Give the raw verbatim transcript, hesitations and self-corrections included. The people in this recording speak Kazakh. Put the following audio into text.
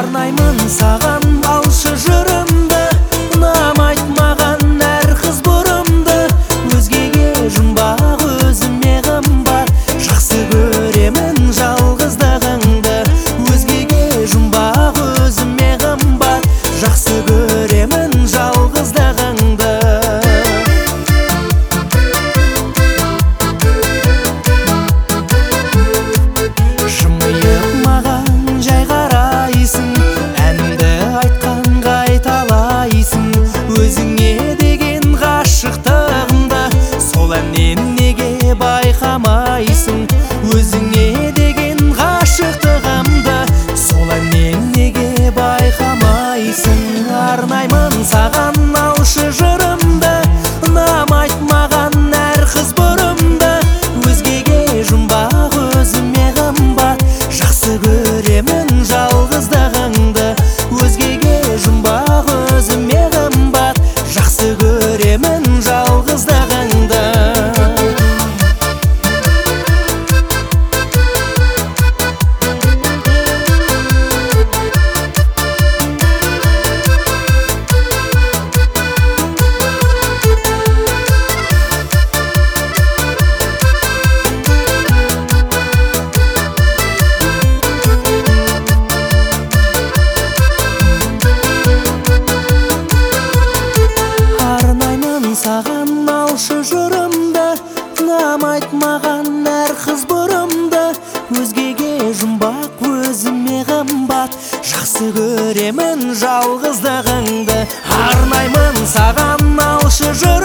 арнаймын саған алшы жырымды, ұнамайды маған әр қыз бұрымды. Өзгеге жұмбақ, өзіме қымбат, жақсы көремін жалғыздығыңды. Өзгеге жұмбақ, өзіме қымбат, жақсы көремін жалғыздығыңды. Жымиып маған жай қарайсың, әнді айтқан қайталайсың. Өзіңе деген ғашықтығымды сол әннен неге байқамайсың? Өзіңе деген ғашықтығымды сол әннен неге байқамайсың? Арнаймын саған алшы жырымды, ұнамайды маған әр қыз бұрымды. Өзгеге жұмбақ, өзіме қымбат, жақсы көремін жалғыздығыңды. Өзгеге жұмбақ, өзіме қымбат, жақсы көремін жалғыздығыңды. Саған алшы жырымды, ұнамайды маған әр қыз бұрымды. Өзгеге жұмбақ, өзіме қымбат, жақсы көремін жалғыздығыңды. Арнаймын саған алшы жырымды.